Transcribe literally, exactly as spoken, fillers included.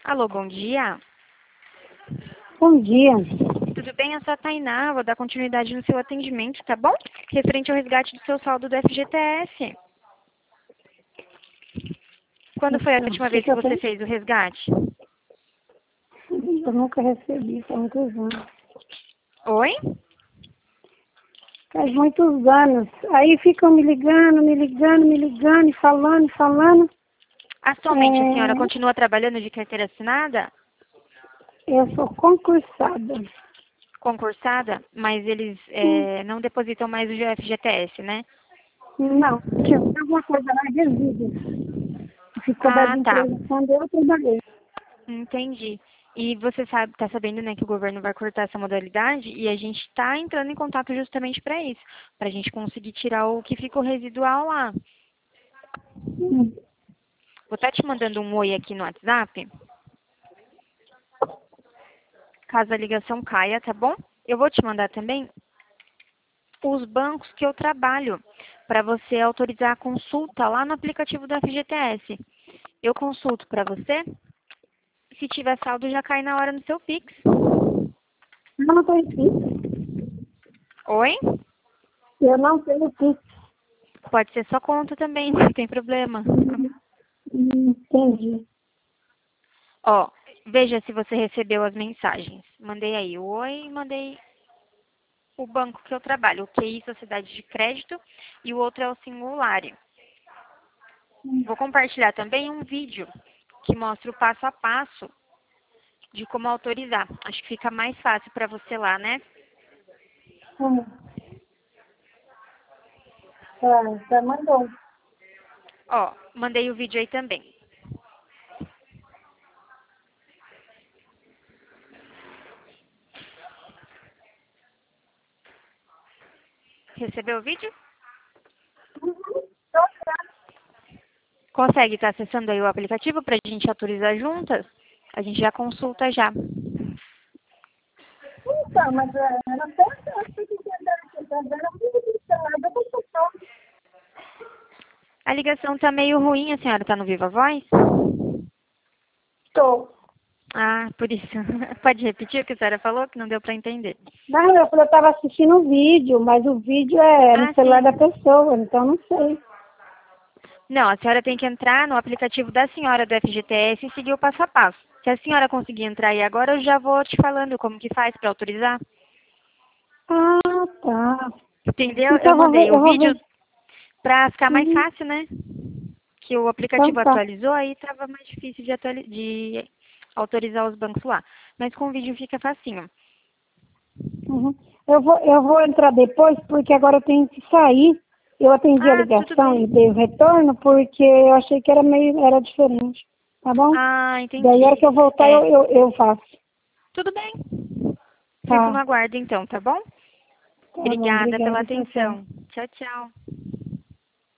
Alô, bom dia. Bom dia. Tudo bem? Eu sou a Tainá, vou dar continuidade no seu atendimento, tá bom? Referente ao resgate do seu saldo do F G T S. Quando foi a Então, última o que vez que que eu você tenho? fez o resgate? Eu nunca recebi, faz muitos anos. Oi? Faz muitos anos. Aí ficam me ligando, me ligando, me ligando, e falando, e falando. Atualmente a senhora É, continua trabalhando de carteira assinada? eu sou concursada. Concursada? Mas eles Hum, é, não depositam mais o F G T S, né? Não, tinha alguma coisa lá, resíduos. Ficou da Ah, tá. empresa quando eu trabalhei. Entendi. E você sabe, tá sabendo, né, que o governo vai cortar essa modalidade e a gente está entrando em contato justamente para isso, para a gente conseguir tirar o que ficou residual lá. Hum, Vou estar te mandando um oi aqui no WhatsApp, caso a ligação caia, tá bom? Eu vou te mandar também os bancos que eu trabalho, para você autorizar a consulta lá no aplicativo do F G T S. Eu consulto para você, se tiver saldo já cai na hora no seu Pix. Eu não tenho Pix. Oi? Eu não tenho Pix. Pode ser sua conta também, não tem problema. Hum, hum, Entendi. Ó, veja se você recebeu as mensagens. Mandei aí o oi, mandei o banco que eu trabalho, o Q I Sociedade de Crédito, e o outro é o Singulário. Vou compartilhar também um vídeo que mostra o passo a passo de como autorizar. Acho que fica mais fácil para você lá, né? Hum, tá, já mandou. Ó, mandei o vídeo aí também. Recebeu o vídeo? Consegue estar acessando aí o aplicativo para a gente autorizar juntas? A gente já consulta já. Então, mas é, era até eu sei que era muito celular, eu A ligação tá meio ruim, a senhora tá no Viva Voz? estou. Ah, por isso. Pode repetir o que a senhora falou, que não deu para entender. Não, eu estava assistindo o vídeo, mas o vídeo é no Ah, celular da sim. pessoa, então não sei. Não, a senhora tem que entrar no aplicativo da senhora do F G T S e seguir o passo a passo. Se a senhora conseguir entrar aí agora, eu já vou te falando como que faz para autorizar. Ah, tá. Entendeu? Então Eu eu vou ver, mandei eu o vou vídeo ver. para ficar mais Uhum. fácil, né? Que o Então aplicativo tá. atualizou, aí estava mais difícil de, atuali- de autorizar os bancos lá. Mas com o vídeo fica facinho. Uhum. Eu vou, eu vou entrar depois, porque agora eu tenho que sair. Eu atendi a Ah, tudo ligação bem. e dei o retorno, porque eu achei que era meio, era diferente. Tá bom? Ah, Daí a hora entendi. que eu voltar eu, É, eu, eu faço. tudo bem. Fico no Tá. aguardo então, tá bom? Tá bom, Obrigada pela obrigada, tchau, tchau. atenção. Tchau, tchau.